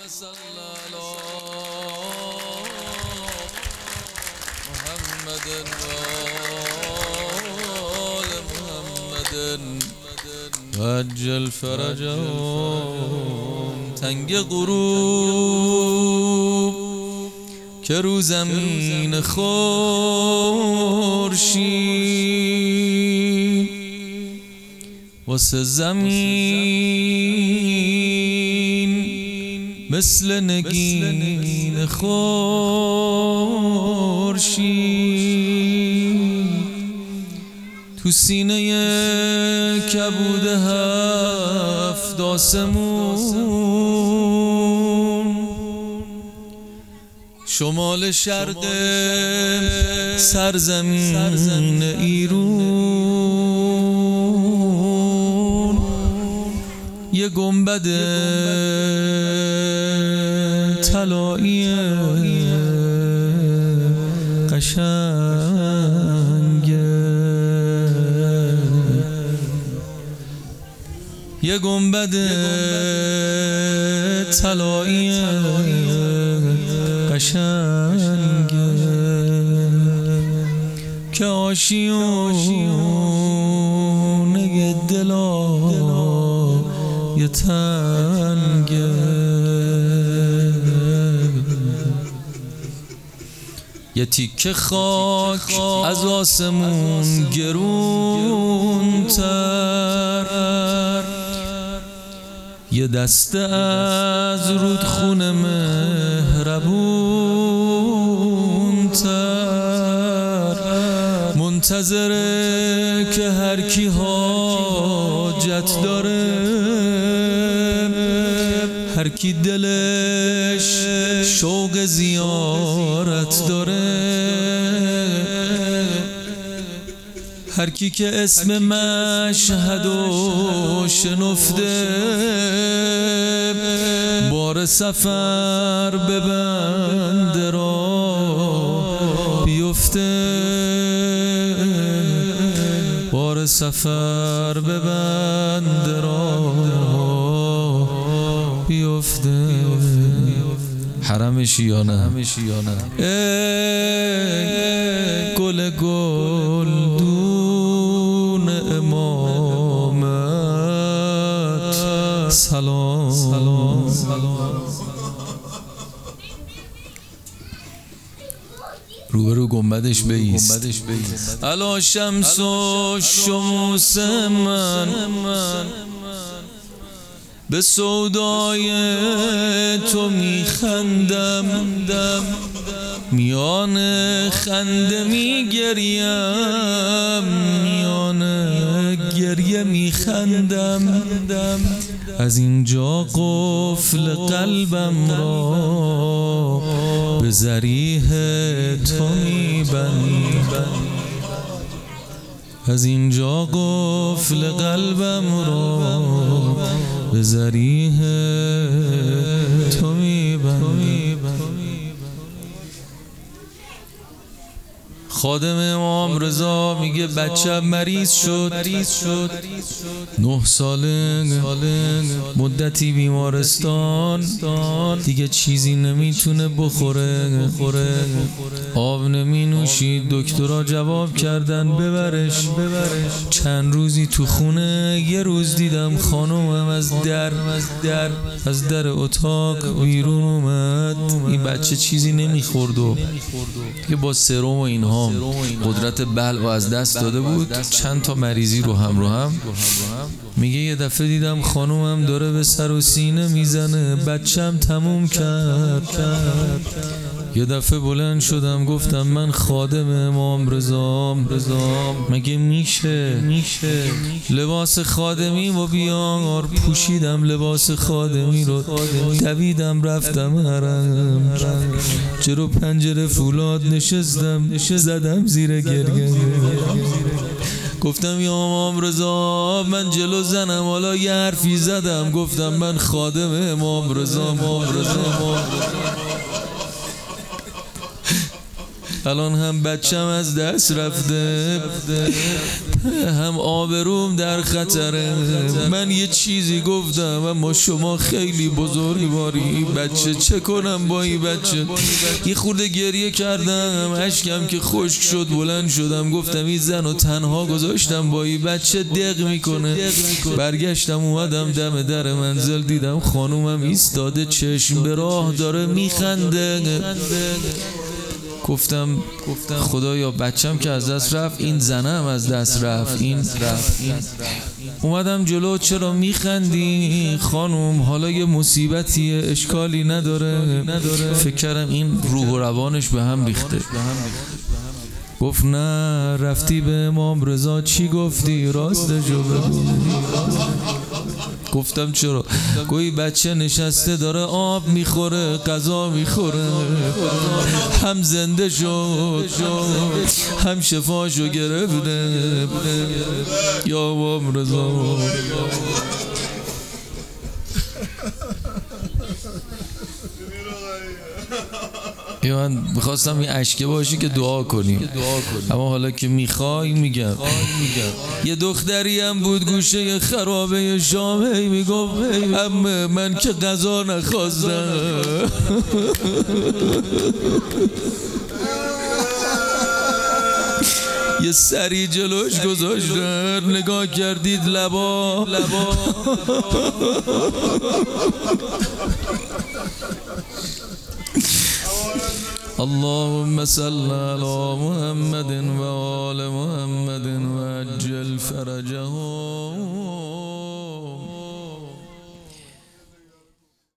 صل على محمد وآل محمد وعجل فرجهم. تنگ غروب که رو زمین خورشید واسه زمین مثل نگین خورشید تو سینه کبود هفت آسمون شمال شرق سرزمین ایرون یه گنبد طلایی قشنگه، یه گنبد طلایی قشنگه که آشیونه دلای تنگه. یه تیکه خاک از آسمون گرون تر، یه دسته از رودخونه مهربون تر منتظره که هر کی حاجت داره، هر کی دلش شوق زیارت داره، هر کی که اسم مشهدو شنفته بار سفر به بنده را بیفته، بار سفر به بنده را بیفته. حرم شیانه ای گل گلدون امامت سلام. روبرو گنبدش بایست. الا شمس و شموس من به سودای تو میخندم، میان خنده میگریم، میان گریه میخندم. از اینجا قفل قلبم را به ذریح تو میبندم، از اینجا قفل قلبم را به ذریح تو میبندم. خادم امام رضا میگه بچه مریض شد 9 ساله، مدتی بیمارستان، دیگه چیزی نمیتونه بخوره، آب نمی نوشید. دکترها جواب کردن ببرش. چند روزی تو خونه، یه روز دیدم خانومم از در اتاق بیرون اومد. این بچه چیزی نمیخورد و که با سرم و اینها قدرت بلع از دست داده بود، چند تا مریضی رو هم. میگه یه دفعه دیدم خانومم داره به سر و سینه میزنه، بچم تموم کرد. یه دفعه بلند شدم گفتم من خادم امام رضام، مگه میشه لباس خادمی و بیار؟ پوشیدم لباس خادمی رو، دویدم رفتم حرم، جلو پنجره فولاد نشستم، زدم زیر گریه. گفتم یا امام رضا من جلو زنم، حالا یه حرفی زدم گفتم من خادم امام رضا. الان هم بچم از دست رفته، هم آبروم در خطره. من یه چیزی گفتم اما شما خیلی بزرگواری. بچه چه کنم با این بچه؟ یه خورده گریه کردم، اشکم که خشک شد بلند شدم گفتم این زنو تنها گذاشتم با این بچه دق میکنه. برگشتم اومدم دم در منزل، دیدم خانومم ایستاده چشم به راه داره میخنده. گفتم خدایا بچم که از دست رفت، این زنم از دست رفت. اومدم جلو، چرا میخندی خانوم؟ حالا یه مصیبتیه، اشکالی نداره. فکر کردم این روح و روانش به هم ریخته. گفت نه، رفتی به امام رضا چی گفتی؟ راستشو بگو. گفتم چرا؟ گویی بچه نشسته داره آب میخوره، غذا میخوره، هم زنده شد هم شفاشو گرفته. یا امام رضا. من میخواستم این اشکه باشی که دعا کنیم، اما حالا که میخوای میگم. یه دختری هم بود گوشه خرابه شام، میگفت عمه من که غذا نخواستم. یه سری جلوش گذاشتن، نگاه کردید لبا. اللهم صل على محمد و آل محمد و عجل فرجهم.